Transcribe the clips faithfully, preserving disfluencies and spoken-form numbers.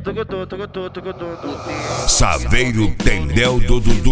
Saveiro Tendel do Dudu.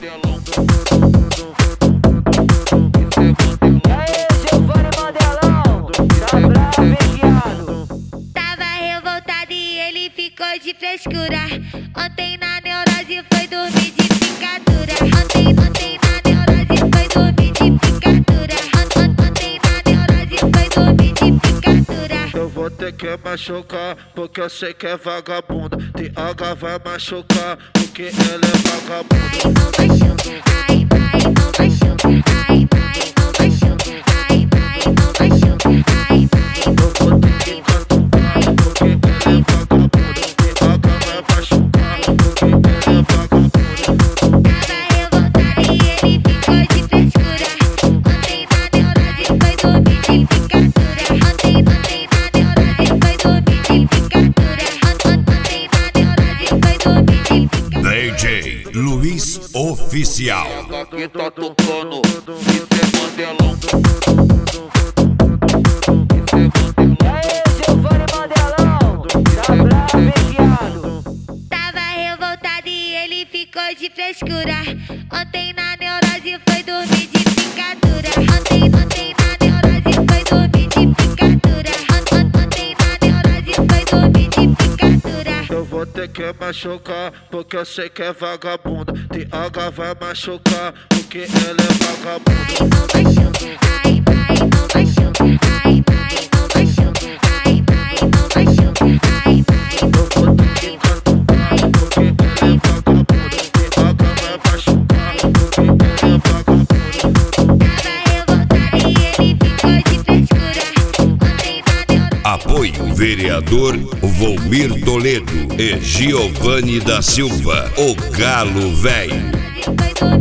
Tava revoltado e ele ficou de frescura. Ontem na neurose foi dormir de picadura. Ontem, ontem na neurose foi dormir de picadura. Ontem na neurose foi dormir de picadura. Eu vou ter que machucar, porque eu sei que é vagabunda. T H vai machucar, porque ela é vagabunda. Ai, não machuca, ai, ai, não machuca, ai, ai, não machuca, ai, ai, não machuca, ai, ai. Eu vou ter que catucar, porque ela é vagabunda. T H vai machucar, porque ela é vagabunda. Tava revoltado e ele ficou de frescura. Ontem na neurose foi dormir de picadura. Ontem, ontem na neurose foi dormir de picadura. Ontem na neurose foi dormir de picadura. D J Luiz Oficial. Aqui tá tocando, isso é Mandelão. Tava revoltado e ele ficou de frescura. Ontem na neurose foi dormir de picadura. Ontem, ontem na neurose foi dormir de picadura. Ontem na neurose foi dormir de picadura. Eu vou ter que machucar, porque eu sei que é vagabunda. T H vai machucar, porque ela é vagabunda. Ai, não machuca, ai, ai, não machuca, ai, ai, não machuca, ai, ai, não machuca, ai, ai. Eu vou ter que catucar, porque ela é vagabunda. T H vai machucar, porque ela é vagabunda. Tava revoltado e ele ficou de frescura. Ontem na neurose. Apoio Vereador Volmir Toledo e Giovanni da Silva, o Galo Velho. Foi dormir